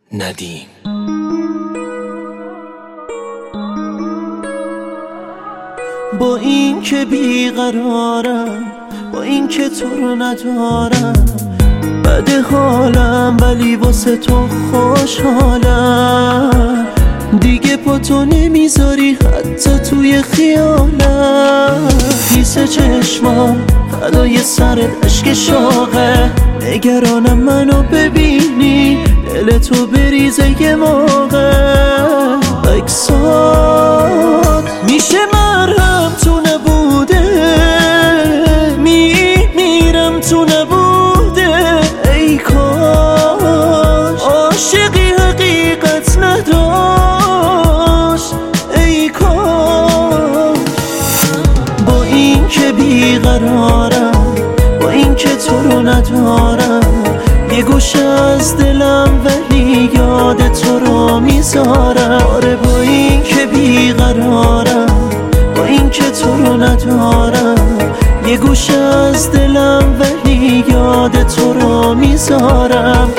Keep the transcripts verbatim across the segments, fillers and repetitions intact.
ندیم. با این که بیقرارم، با این که تو رو ندارم، بده حالم ولی واسه تو خوشحالم. دیگه پا تو نمیذاری حتی توی خیالم. خیس چشمام فدای سرت عشق شاقه، نگرانم منو ببینی دل تو بریزه یه موقع. اکسات میشه مرهم تو نبوده، میمیرم تو نبوده. ای کاش عاشقی حقیقت نداشت، ای کاش. با این که بیقرارم، با این که تو رو ندارم، یه گوشه از دلم ولی یاد تو رو میذارم. آره با این که بیقرارم، با این که تو رو ندارم، یه گوشه از دلم ولی یاد تو رو میذارم.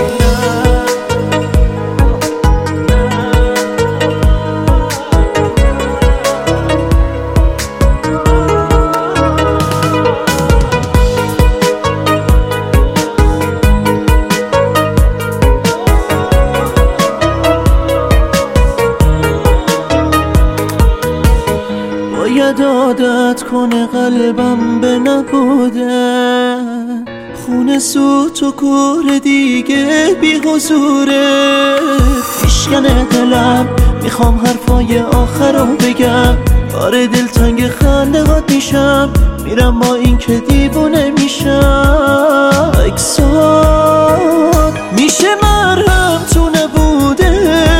باید عادت کنه قلبم به نبوده، خونه سوت و کور دیگه بی حضوره. میشکنه دلم، میخوام حرفای آخر رو بگم. آره دلتنگ خنده هات میشم، میرم با این که دیوونه میشم. اکسات میشه مرهم تو نبوده،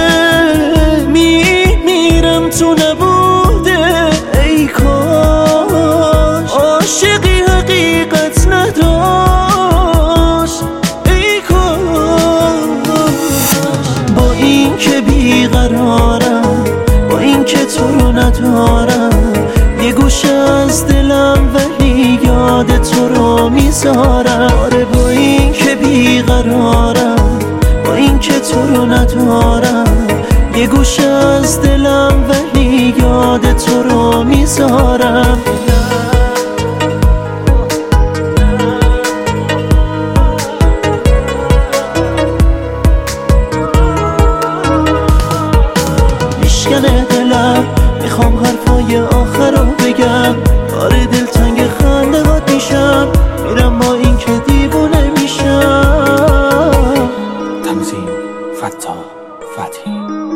میمیرم تو نبوده. ای کاش عاشقی حقیقت نداشت، ای کاش. با این که بیقرارم، با این که تو رو ندارم، یه گوشه از دلم ولی یاد تو رو میذارم. آره با این که بیقرارم، با این که تو رو ندارم، یه گوشه از دلم ولی یاد تو رو میذارم. میشکنه دلم، میخوام حرفای آخر رو بگم. آره دلتنگ خنده هات میشم، میرم با این که دیوونه میشم. تنظیم: فتاح فتحی.